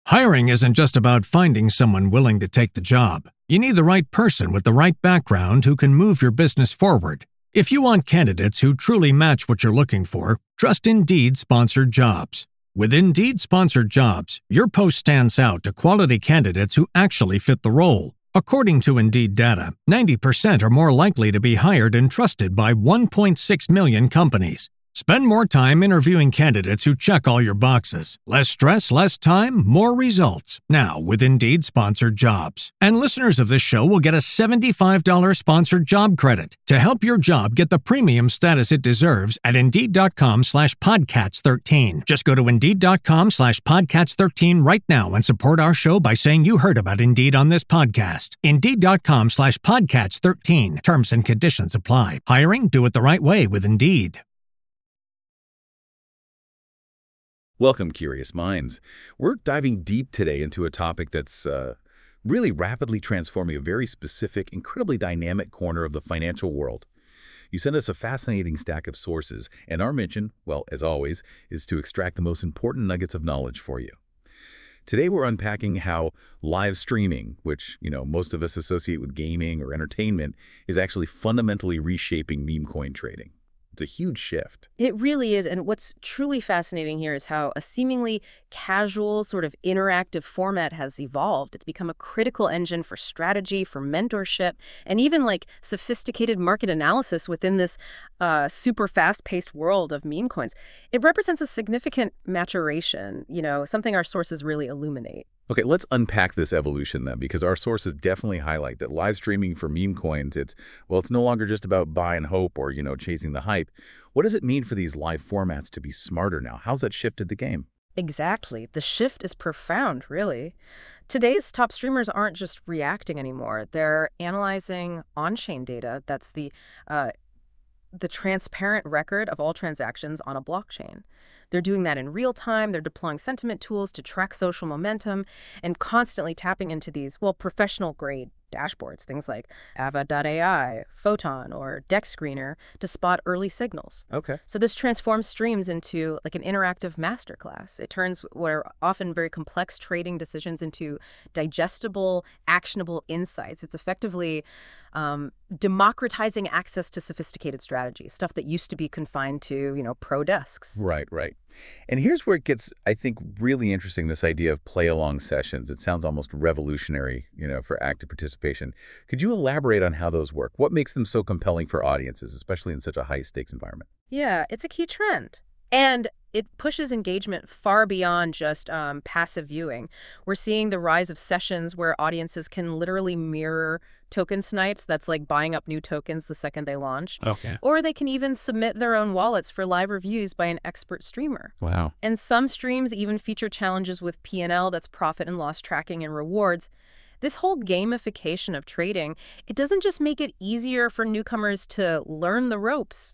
Hiring isn't just about finding someone willing to take the job. You need the right person with the right background who can move your business forward. If you want candidates who truly match what you're looking for, trust Indeed Sponsored Jobs. With Indeed Sponsored Jobs, your post stands out to quality candidates who actually fit the role. According to Indeed data, 90% are more likely to be hired and trusted by 1.6 million companies. Spend more time interviewing candidates who check all your boxes. Less stress, less time, more results. Now with Indeed Sponsored Jobs. And listeners of this show will get a $75 sponsored job credit to help your job get the premium status it deserves at Indeed.com/Podcats13. Just go to Indeed.com/Podcats13 right now and support our show by saying you heard about Indeed on this podcast. Indeed.com/Podcats13. Terms and conditions apply. Hiring? Do it the right way with Indeed. Welcome, Curious Minds. We're diving deep today into a topic that's really rapidly transforming a very specific, incredibly dynamic corner of the financial world. You sent us a fascinating stack of sources, and our mission, well, as always, is to extract the most important nuggets of knowledge for you. Today we're unpacking how live streaming, which, most of us associate with gaming or entertainment, is actually fundamentally reshaping meme coin trading. It's a huge shift. It really is. And what's truly fascinating here is how a seemingly casual sort of interactive format has evolved. It's become a critical engine for strategy, for mentorship, and even like sophisticated market analysis within this super fast-paced world of meme coins. It represents a significant maturation, something our sources really illuminate. Okay, let's unpack this evolution then, because our sources definitely highlight that live streaming for meme coins, it's no longer just about buy and hope or, chasing the hype. What does it mean for these live formats to be smarter now? How's that shifted the game? Exactly. The shift is profound, really. Today's top streamers aren't just reacting anymore. They're analyzing on-chain data. That's the transparent record of all transactions on a blockchain. They're doing that in real time. They're deploying sentiment tools to track social momentum and constantly tapping into these, professional-grade dashboards, things like Ava.ai, Photon, or Dex Screener to spot early signals. Okay. So this transforms streams into like an interactive masterclass. It turns what are often very complex trading decisions into digestible, actionable insights. It's effectively democratizing access to sophisticated strategies, stuff that used to be confined to, pro desks. Right. And here's where it gets, I think, really interesting, this idea of play-along sessions. It sounds almost revolutionary, for active participation. Could you elaborate on how those work? What makes them so compelling for audiences, especially in such a high-stakes environment? Yeah, it's a key trend. And it pushes engagement far beyond just passive viewing. We're seeing the rise of sessions where audiences can literally mirror token snipes. That's like buying up new tokens the second they launch. Okay. Or they can even submit their own wallets for live reviews by an expert streamer. Wow. And some streams even feature challenges with P&L, that's profit and loss tracking and rewards. This whole gamification of trading, it doesn't just make it easier for newcomers to learn the ropes,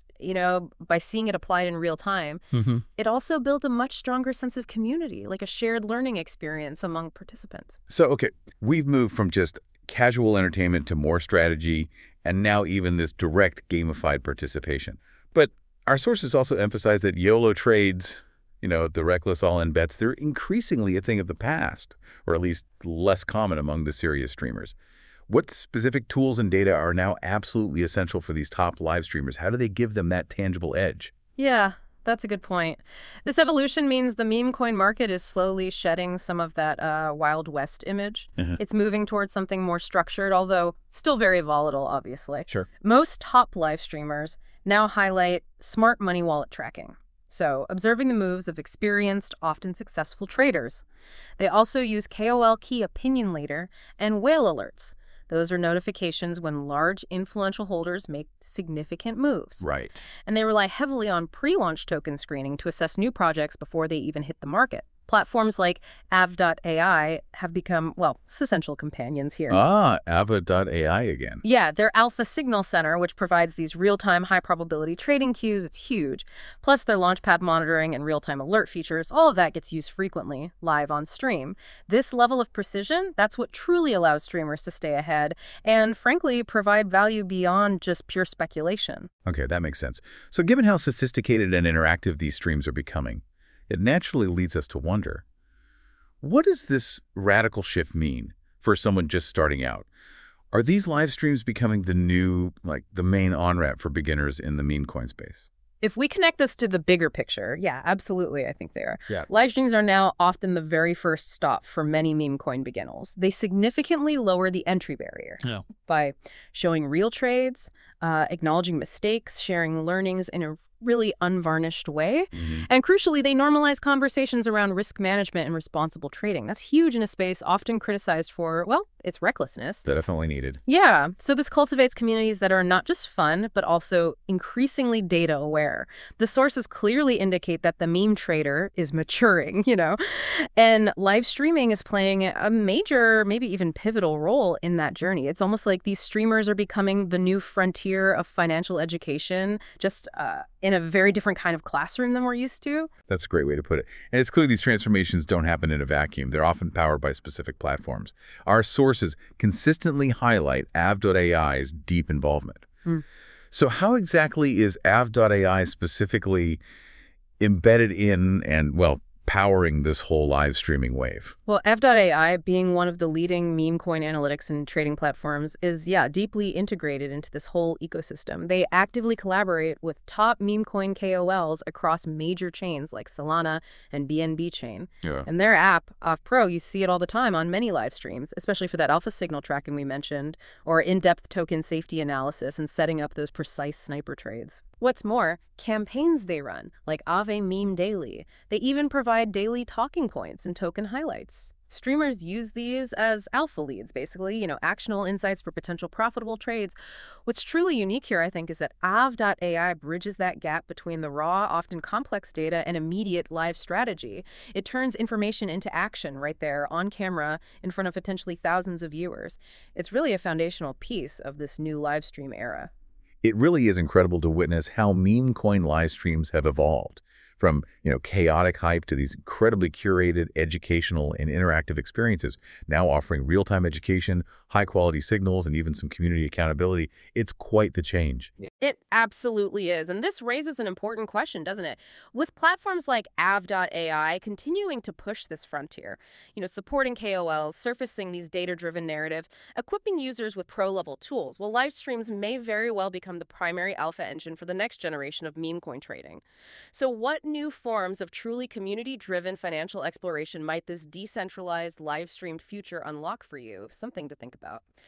by seeing it applied in real time. Mm-hmm. It also built a much stronger sense of community, like a shared learning experience among participants. So, okay, we've moved from just casual entertainment to more strategy, and now even this direct gamified participation. But our sources also emphasize that YOLO trades, the reckless all-in bets, they're increasingly a thing of the past, or at least less common among the serious streamers. What specific tools and data are now absolutely essential for these top live streamers? How do they give them that tangible edge? Yeah, that's a good point. This evolution means the meme coin market is slowly shedding some of that Wild West image. Uh-huh. It's moving towards something more structured, although still very volatile, obviously. Sure. Most top live streamers now highlight smart money wallet tracking. So, observing the moves of experienced, often successful traders. They also use KOL key opinion leader and whale alerts. Those are notifications when large influential holders make significant moves. Right. And they rely heavily on pre-launch token screening to assess new projects before they even hit the market. Platforms like Av.ai have become, essential companions here. Ava.ai again. Yeah, their Alpha Signal Center, which provides these real-time high-probability trading queues, it's huge. Plus their launchpad monitoring and real-time alert features, all of that gets used frequently, live on stream. This level of precision, that's what truly allows streamers to stay ahead and, frankly, provide value beyond just pure speculation. Okay, that makes sense. So given how sophisticated and interactive these streams are becoming, it naturally leads us to wonder, What does this radical shift mean for someone just starting out? Are these live streams becoming the new, like, the main on-ramp for beginners in the meme coin space? If we connect this to the bigger picture, yeah, absolutely, I think they are. Yeah. Live streams are now often the very first stop for many meme coin beginners. They significantly lower the entry barrier by showing real trades, acknowledging mistakes, sharing learnings in a really unvarnished way. And crucially, they normalize conversations around risk management and responsible trading. That's huge in a space often criticized for, well, its recklessness. Definitely needed. Yeah, so this cultivates communities that are not just fun, but also increasingly data aware. The sources clearly indicate that the meme trader is maturing, and live streaming is playing a major, maybe even pivotal role in that journey. It's almost like these streamers are becoming the new frontier of financial education, just in a very different kind of classroom than we're used to. That's a great way to put it. And it's clear these transformations don't happen in a vacuum. They're often powered by specific platforms. Our sources consistently highlight Aave.ai's deep involvement. So how exactly is Aave.ai specifically embedded in and, well, powering this whole live streaming wave? Well, Aave.ai, being one of the leading meme coin analytics and trading platforms, is, deeply integrated into this whole ecosystem. They actively collaborate with top meme coin KOLs across major chains like Solana and BNB Chain. Yeah. And their app, Aave Pro, you see it all the time on many live streams, especially for that alpha signal tracking we mentioned, or in-depth token safety analysis and setting up those precise sniper trades. What's more, campaigns they run, like Aave Meme Daily, they even provide daily talking points and token highlights. Streamers use these as alpha leads, basically, actionable insights for potential profitable trades. What's truly unique here, I think, is that Aave.ai bridges that gap between the raw, often complex data and immediate live strategy. It turns information into action right there on camera in front of potentially thousands of viewers. It's really a foundational piece of this new live stream era. It really is incredible to witness how meme coin live streams have evolved from, chaotic hype to these incredibly curated educational and interactive experiences, now offering real-time education, high-quality signals, and even some community accountability. It's quite the change. It absolutely is. And this raises an important question, doesn't it? With platforms like Aave.ai continuing to push this frontier, supporting KOLs, surfacing these data-driven narratives, equipping users with pro-level tools, well, live streams may very well become the primary alpha engine for the next generation of meme coin trading. So what new forms of truly community-driven financial exploration might this decentralized, live-streamed future unlock for you? Something to think about.